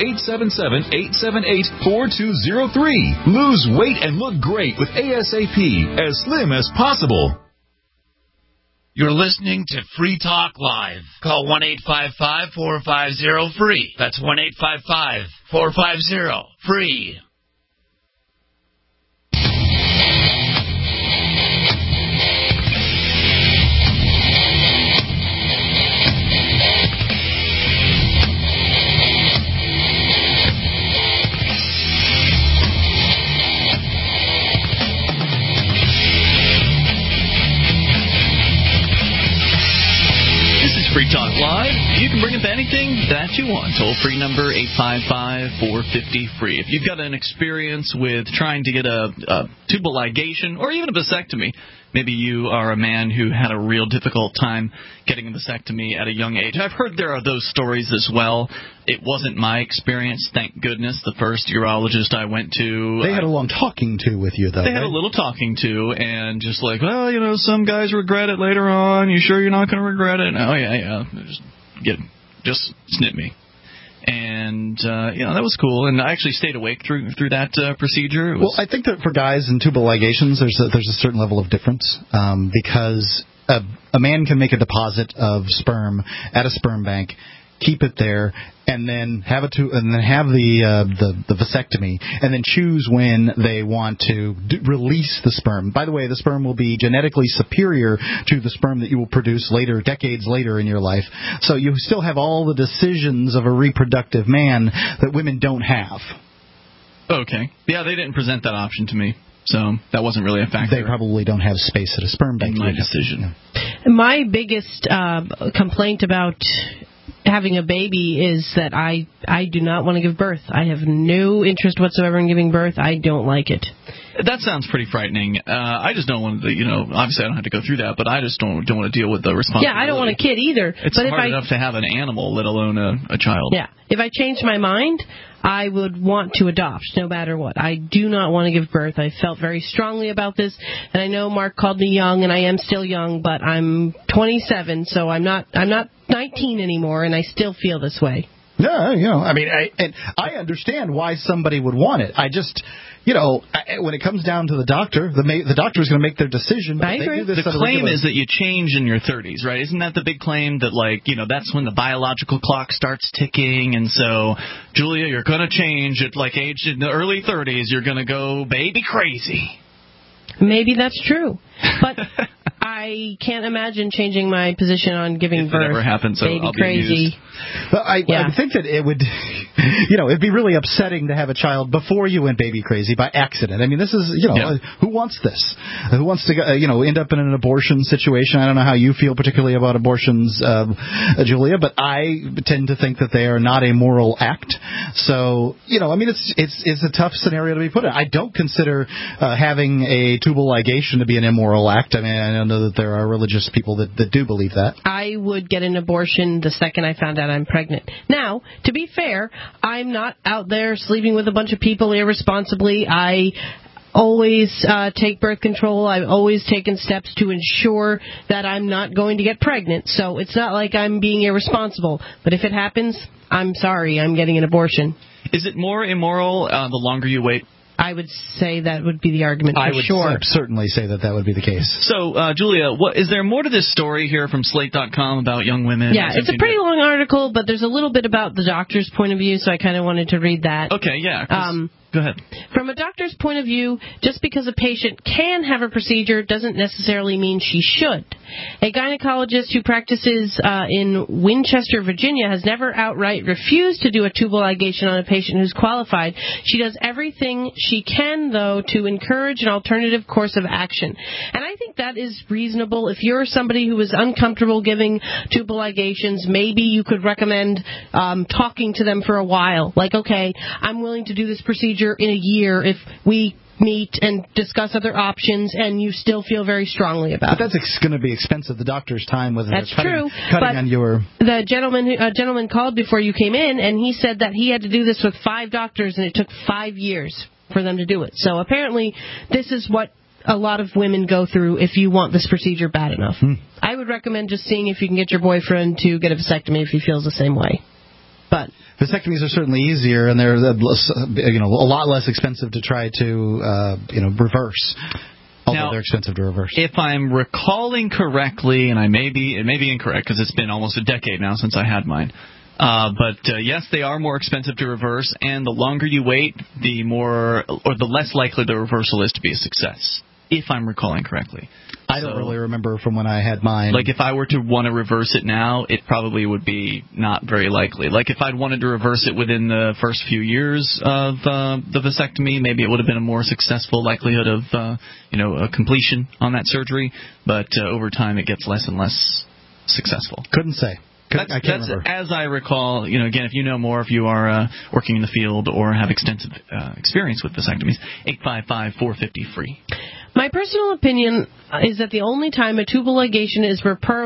877-878-4203. Lose weight and look great with ASAP, as slim as possible. You're listening to Free Talk Live. Call 1-855-450-FREE. That's 1-855-450-FREE. Free Talk Live. You can bring up anything that you want. Toll-free number 855-450-FREE. If you've got an experience with trying to get a tubal ligation or even a vasectomy, maybe you are a man who had a real difficult time getting a vasectomy at a young age. I've heard there are those stories as well. It wasn't my experience, thank goodness. The first urologist I went to... They had a long talking to with you, though. They had a little talking to, and just like, well, you know, some guys regret it later on. You sure you're not going to regret it? Oh, yeah. Just snip me. And, that was cool. And I actually stayed awake through that procedure. Well, I think that for guys in tubal ligations, there's a certain level of difference because a man can make a deposit of sperm at a sperm bank, keep it there, and then have the vasectomy, and then choose when they want to release the sperm. By the way, the sperm will be genetically superior to the sperm that you will produce later, decades later in your life. So you still have all the decisions of a reproductive man that women don't have. Okay. Yeah, they didn't present that option to me. So that wasn't really a factor. They probably don't have space at a sperm bank. In my decision. My biggest complaint about having a baby is that I do not want to give birth. I have no interest whatsoever in giving birth. I don't like it. That sounds pretty frightening. I just don't want to, obviously I don't have to go through that, but I just don't want to deal with the responsibility. Yeah, I don't want a kid either. It's hard enough to have an animal, let alone a child. Yeah. If I changed my mind, I would want to adopt no matter what. I do not want to give birth. I felt very strongly about this, and I know Mark called me young, and I am still young, but I'm 27, so I'm not 19 anymore, and I still feel this way. No, I understand why somebody would want it. I just, when it comes down to the doctor, the doctor is going to make their decision. I agree. The claim is that you change in your 30s, right? Isn't that the big claim that, that's when the biological clock starts ticking, and so, Julia, you're going to change at, age in the early 30s. You're going to go baby crazy. Maybe that's true, but I can't imagine changing my position on giving birth. If it ever happens, so baby I'll be crazy. amused. But I think that it would, it'd be really upsetting to have a child before you went baby crazy by accident. I mean, this is, who wants this? Who wants to, end up in an abortion situation? I don't know how you feel particularly about abortions, Julia, but I tend to think that they are not a moral act. So, it's a tough scenario to be put in. I don't consider having a tubal ligation to be an immoral act. I mean, I know that there are religious people that do believe that. I would get an abortion the second I found out I'm pregnant. Now, to be fair, I'm not out there sleeping with a bunch of people irresponsibly. I always take birth control. I've always taken steps to ensure that I'm not going to get pregnant. So it's not like I'm being irresponsible. But if it happens, I'm sorry, I'm getting an abortion. Is it more immoral the longer you wait? I would say that would be the argument for sure. I would certainly say that would be the case. So, Julia, is there more to this story here from Slate.com about young women? Yeah, it's a pretty long article, but there's a little bit about the doctor's point of view, so I kind of wanted to read that. Okay, yeah. Go ahead. From a doctor's point of view, just because a patient can have a procedure doesn't necessarily mean she should. A gynecologist who practices in Winchester, Virginia, has never outright refused to do a tubal ligation on a patient who's qualified. She does everything she can, though, to encourage an alternative course of action. And I think that is reasonable. If you're somebody who is uncomfortable giving tubal ligations, maybe you could recommend talking to them for a while. Like, okay, I'm willing to do this procedure in a year if we meet and discuss other options and you still feel very strongly about it. But that's going to be expensive. The doctor's time, whether that's they're true. Cutting on your... The gentleman called before you came in, and he said that he had to do this with 5 doctors, and it took 5 years for them to do it. So apparently this is what a lot of women go through if you want this procedure bad enough. I would recommend just seeing if you can get your boyfriend to get a vasectomy if he feels the same way. But vasectomies are certainly easier, and they're a lot less expensive to try to reverse. Although they're expensive to reverse. If I'm recalling correctly, and it may be incorrect because it's been almost a decade now since I had mine. But yes, they are more expensive to reverse, and the longer you wait, the less likely the reversal is to be a success. If I'm recalling correctly. I don't really remember from when I had mine. Like, if I were to want to reverse it now, it probably would be not very likely. Like, if I'd wanted to reverse it within the first few years of the vasectomy, maybe it would have been a more successful likelihood of, a completion on that surgery. But over time, it gets less and less successful. Couldn't say. I can't remember. As I recall, again, if you know more, if you are working in the field or have extensive experience with vasectomies, 855-450-FREE. My personal opinion is that the only time a tubal ligation is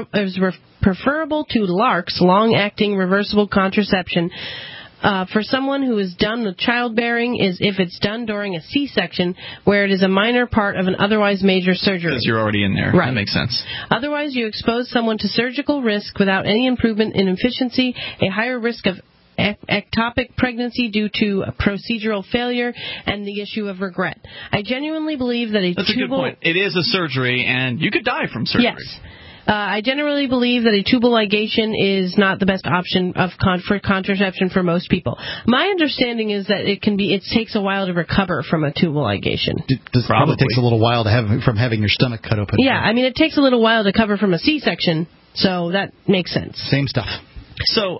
preferable to LARCs, long-acting reversible contraception, for someone who is done with childbearing is if it's done during a C-section where it is a minor part of an otherwise major surgery. Because you're already in there. Right. That makes sense. Otherwise, you expose someone to surgical risk without any improvement in efficiency, a higher risk of ectopic pregnancy due to procedural failure, and the issue of regret. I genuinely believe that That's a good point. It is a surgery, and you could die from surgery. Yes. I generally believe that a tubal ligation is not the best option for contraception for most people. My understanding is that it takes a while to recover from a tubal ligation. It probably takes a little while from having your stomach cut open. Yeah, I mean, it takes a little while to recover from a C-section, so that makes sense. Same stuff. So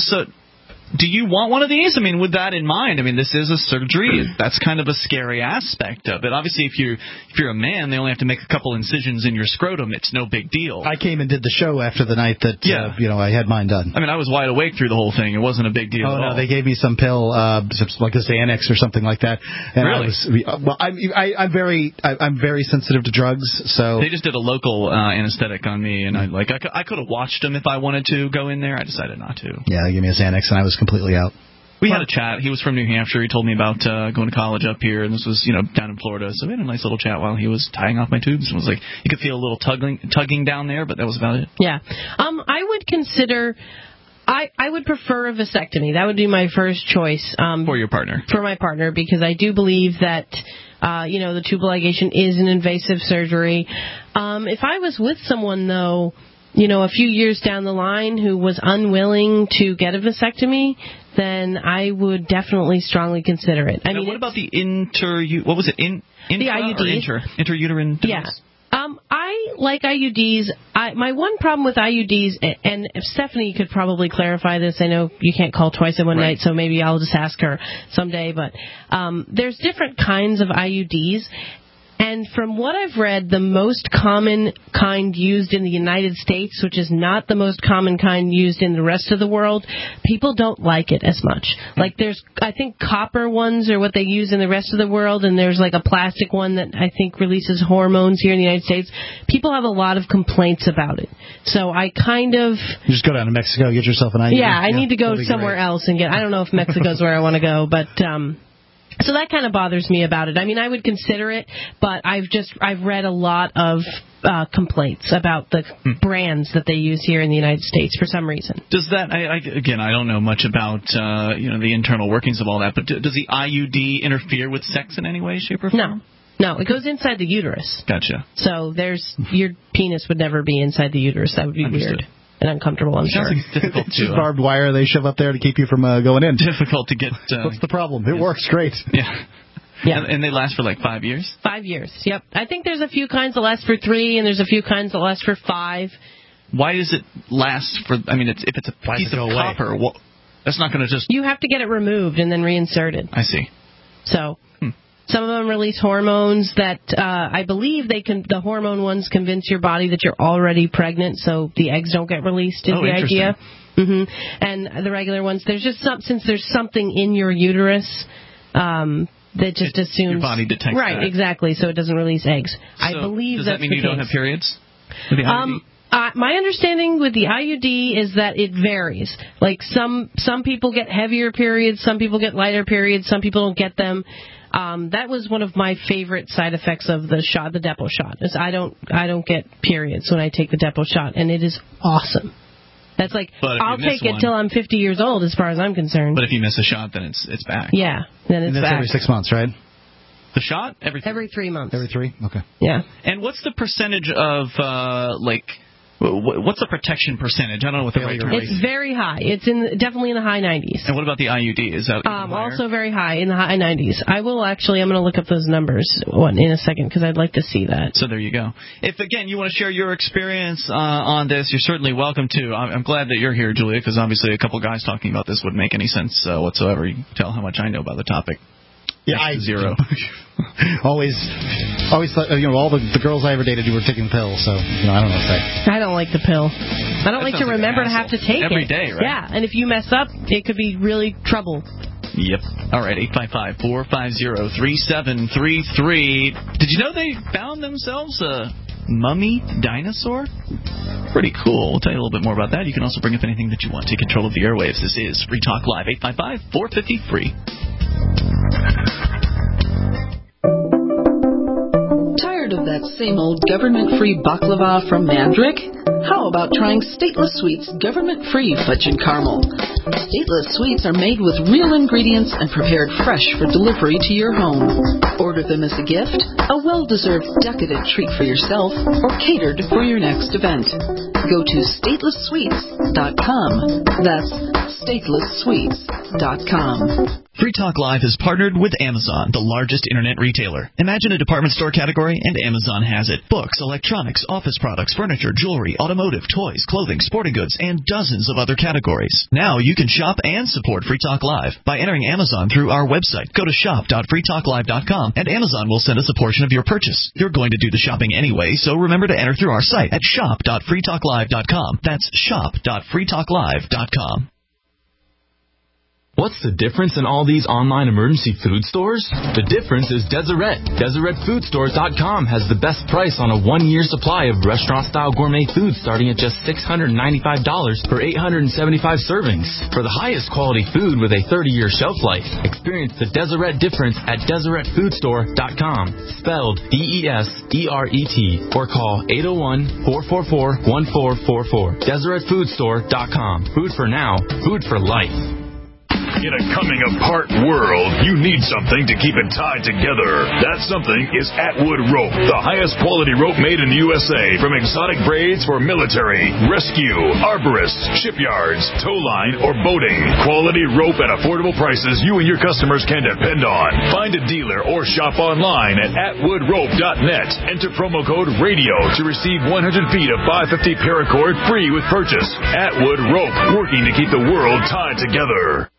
do you want one of these? I mean, with that in mind, this is a surgery. That's kind of a scary aspect of it. Obviously, if you're a man, they only have to make a couple incisions in your scrotum. It's no big deal. I came and did the show after the night that I had mine done. I was wide awake through the whole thing. It wasn't a big deal at all. They gave me some pill, like a Xanax or something like that. And really? I'm very sensitive to drugs, so they just did a local anesthetic on me, and I could have watched them if I wanted to go in there. I decided not to. Yeah, they gave me a Xanax, and I was completely out. We had a chat. He was from New Hampshire. He told me about going to college up here, and this was, down in Florida. So we had a nice little chat while he was tying off my tubes. It was like you could feel a little tugging down there, but that was about it. Yeah. I would consider. I would prefer a vasectomy. That would be my first choice. For your partner. For my partner, because I do believe that, the tubal ligation is an invasive surgery. If I was with someone, though, a few years down the line who was unwilling to get a vasectomy, then I would definitely strongly consider it. What about the the IUDs? Interuterine device? Yeah. I like IUDs. My one problem with IUDs, and Stephanie could probably clarify this. I know you can't call twice in one night, so maybe I'll just ask her someday. But there's different kinds of IUDs. And from what I've read, the most common kind used in the United States, which is not the most common kind used in the rest of the world, people don't like it as much. Like there's, I think copper ones are what they use in the rest of the world, and there's like a plastic one that I think releases hormones here in the United States. People have a lot of complaints about it. So I kind of... You just go down to Mexico, get yourself an IUD. Yeah, I need to go somewhere else and get... I don't know if Mexico's where I want to go, but... So that kind of bothers me about it. I mean, I would consider it, but I've read a lot of complaints about the brands that they use here in the United States for some reason. Does that, again, I don't know much about the internal workings of all that, but does the IUD interfere with sex in any way, shape, or form? No, it goes inside the uterus. Gotcha. So your penis would never be inside the uterus. That would be weird and uncomfortable, I'm sure. It's difficult to barbed wire they shove up there to keep you from going in. Difficult to get. What's the problem? It works great. Yeah. Yeah. And they last for like 5 years? 5 years, yep. I think there's a few kinds that last for 3, and there's a few kinds that last for 5. Why does it last for, I mean, if it's a piece of copper, that's not going to just... You have to get it removed and then reinserted. I see. So, some of them release hormones that, I believe the hormone ones convince your body that you're already pregnant, so the eggs don't get released, is the idea. Mm-hmm. And the regular ones, there's just since there's something in your uterus, that just assumes your body detects that. Exactly, so it doesn't release eggs. So I believe does that mean you don't have periods with the IUD? My understanding with the IUD is that it varies. Like some people get heavier periods, some people get lighter periods, some people don't get them. That was one of my favorite side effects of the shot, the Depo shot. Is I don't get periods when I take the Depo shot, and it is awesome. That's like, I'll take it till I'm 50 years old as far as I'm concerned. But if you miss a shot, then it's back. Yeah, then it's back. Every 6 months, right? The shot? Every 3 months. Every 3? Okay. Yeah. And what's the percentage of, what's the protection percentage? I don't know what the right term is. It's very high. It's definitely in the high 90s. And what about the IUD? Is that also very high, in the high 90s. I'm going to look up those numbers in a second because I'd like to see that. So there you go. If, again, you want to share your experience on this, you're certainly welcome to. I'm glad that you're here, Julia, because obviously a couple guys talking about this wouldn't make any sense whatsoever. You can tell how much I know about the topic. Yeah, zero. always thought, all the girls I ever dated were taking pills, so I don't know what to say. I don't like the pill. I don't like to remember to have to take it every day, right? Yeah, and if you mess up, it could be really trouble. Yep. All right, 855-450-3733. Did you know they found themselves a mummy dinosaur? Pretty cool. We'll tell you a little bit more about that. You can also bring up anything that you want. Take control of the airwaves. This is Free Talk Live, 855-450-FREE. Tired of that same old government-free baklava from Mandrick? How about trying Stateless Sweets government-free fudge and caramel? Stateless Sweets are made with real ingredients and prepared fresh for delivery to your home. Order them as a gift, a well-deserved decadent treat for yourself, or catered for your next event. Go to statelesssweets.com. That's statelesssweets.com. Free Talk Live is partnered with Amazon, the largest internet retailer. Imagine a department store category, and Amazon has it. Books, electronics, office products, furniture, jewelry, automotive, toys, clothing, sporting goods, and dozens of other categories. Now you can shop and support Free Talk Live by entering Amazon through our website. Go to shop.freetalklive.com, and Amazon will send us a portion of your purchase. You're going to do the shopping anyway, so remember to enter through our site at shop.freetalklive.com. That's shop.freetalklive.com. What's the difference in all these online emergency food stores? The difference is Deseret. DeseretFoodStores.com has the best price on a 1-year supply of restaurant-style gourmet food starting at just $695 for 875 servings. For the highest quality food with a 30-year shelf life, experience the Deseret difference at DeseretFoodStore.com, spelled DESERET, or call 801-444-1444. DeseretFoodStore.com. Food for now, food for life. In a coming-apart world, you need something to keep it tied together. That something is Atwood Rope, the highest quality rope made in the USA, from exotic braids for military, rescue, arborists, shipyards, tow line, or boating. Quality rope at affordable prices you and your customers can depend on. Find a dealer or shop online at atwoodrope.net. Enter promo code RADIO to receive 100 feet of 550 paracord free with purchase. Atwood Rope, working to keep the world tied together.